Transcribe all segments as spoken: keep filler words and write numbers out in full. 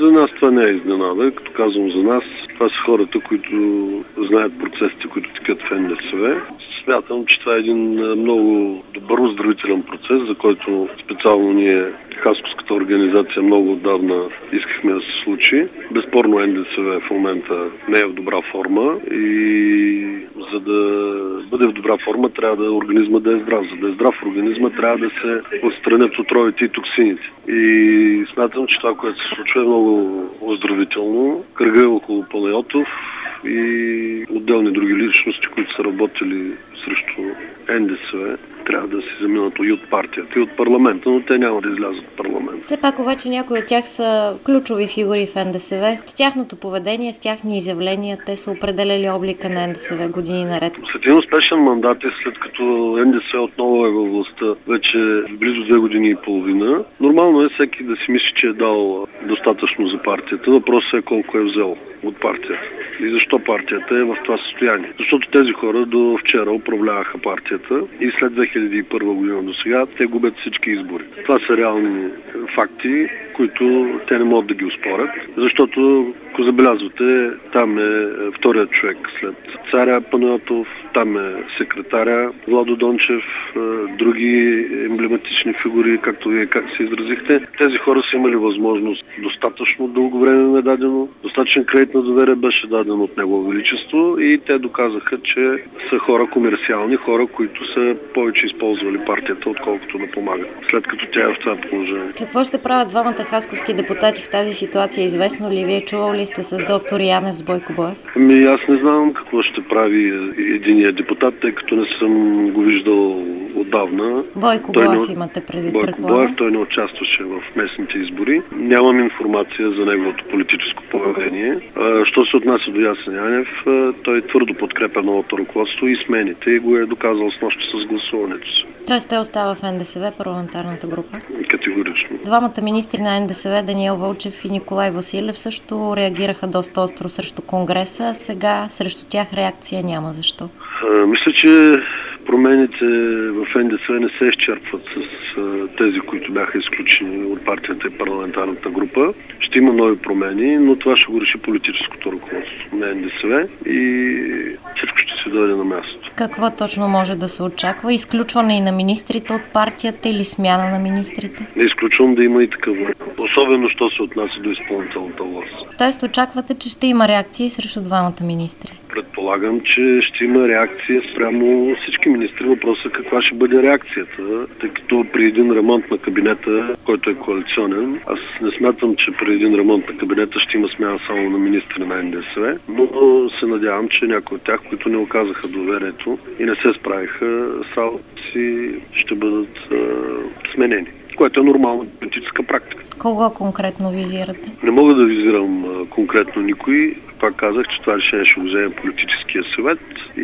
За нас това не е изненада. Като казвам за нас, това са хората, които знаят процесите, които текат в Ен Де Се Ве. Смятам, че това е един много добър оздравителен процес, за който специално ние, Хасковската организация, много отдавна искахме да се случи. Безспорно Ен Де Се Ве в момента не е в добра форма и за да бъде в добра форма, трябва да организма да е здрав. За да е здрав организма, трябва да се отстранят отровите и токсините. И смятам, че това, което се случва, е много оздравително. Кръга е около Панайотов и отделни други личности, които са работили срещу Ен Де Се Ве, трябва да се заминат и от партията, и от парламента, но те няма да излязат от парламента. Все пак обаче някои от тях са ключови фигури в Ен Де Се Ве. С тяхното поведение, с тяхни изявления, те са определили облика на Ен Де Се Ве години наред. След един успешен мандат и след като Ен Де Се Ве отново е във властта вече близо две години и половина, нормално е всеки да си мисли, че е дал достатъчно за партията. Въпросът е колко е взел от партията. И защо партията е в това състояние? Защото тези хора до вчера управляваха партията и след две хиляди и първа година до сега те губят всички избори. Това са реални факти, които те не могат да ги оспорят, защото, ако забелязвате, там е вторият човек след царя Панайотов, там е секретаря Владо Дончев, други емблематични фигури, както вие как се изразихте. Тези хора са имали възможност достатъчно дълго време ме дадено, достатъчен кредит на доверие беше даден от Негово Величество и те доказаха, че са хора комерциални, хора, които са повече използвали партията, отколкото да помагат, след като тя е в това положение. Какво ще правят двамата хасковски депутати в тази ситуация? Известно ли? Вие чувал ли сте с доктор Янев, с Бойко Боев? Ами аз не знам какво ще прави единият депутат, тъй като не съм го виждал отдавна. Бойко той Боев не... имате предвид, Бойко предполагам? Боев, той не участваше в местните избори. Нямам информация за неговото политическо поведение. Що се отнася до Ясен Янев, той твърдо подкрепя новото ръководство и смените и го е доказал снощи с гласуването си. Тоест той остава в Ен Де Се Ве, парламентарната група? Категорично. Двамата министри на Ен Де Се Ве, Даниел Вълчев и Николай Василев, също реагираха доста остро срещу Конгреса. Сега срещу тях реакция няма. Защо? А, мисля, че промените в Ен Де Се Ве не се изчерпват с а, тези, които бяха изключени от партията и парламентарната група. Ще има нови промени, но това ще го реши политическото ръководство на Ен Де Се Ве и всичко ще се дойде на място. Какво точно може да се очаква? Изключване и на министрите от партията или смяна на министрите? Не изключвам да има и такъв. Особено, що се отнася до изпълнителната власт. Тоест очаквате, че ще има реакции срещу двамата министри? Предполагам, че ще има реакция спрямо всички министри. Въпросът е каква ще бъде реакцията, тъй като при един ремонт на кабинета, който е коалиционен, аз не смятам, че при един ремонт на кабинета ще има смяна само на министри на Ен Де Се Ве, но се надявам, че някои от тях, които не оказаха доверието и не се справиха с работата си, ще бъдат а, сменени, което е нормална политическа практика. Кого конкретно визирате? Не мога да визирам а, конкретно никой. Пак казах, че това решение ще го вземе политическия съвет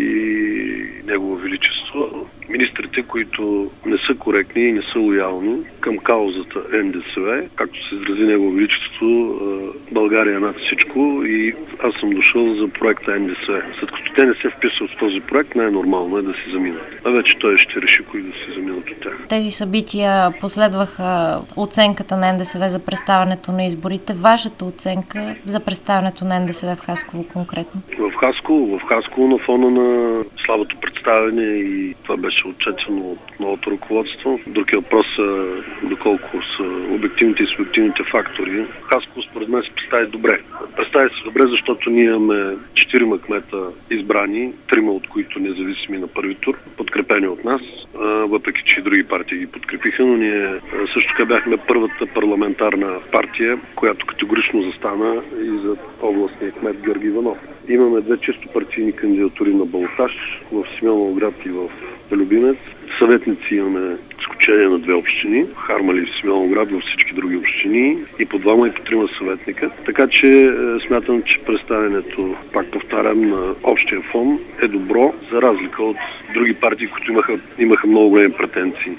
и Негово Величество. Министрите, които не са коректни и не са лоялни към каузата Ен Де Се Ве, както се изрази Негово Величество, България над всичко и аз съм дошъл за проекта Ен Де Се Ве. След като те не се вписват в този проект, най-нормално е да се заминат. А вече той ще реши кои да се заминат от тях. Тези събития последваха оценката на Ен Де Се Ве за представянето на изборите. Вашата оценка за представянето на Ен Де Се Ве в Хасково конкретно? В Хасково, в Хасково на фона на слабото представяне и това беше отчетено от новото ръководство. Друг е въпрос доколко са обективните и субективните фактори. Хасково според мен се представи добре. Представи се добре, защото ние имаме четирима кмета избрани, трима от които независими на първи тур, подкрепени от нас, въпреки че и други партии ги подкрепиха, но ние също така бяхме първата парламентарна партия, която категорично застана и за областния кмет Георги Иванов. Имаме две чисто партийни кандидатури на балотаж в Симеоновград и в Любимец. Съветници имаме изключение на две общини, Харманли и Симеоновград, във всички други общини и по двама и по трима съветника. Така че смятам, че представянето, пак повтарям, на общия фон е добро, за разлика от други партии, които имаха, имаха много големи претенции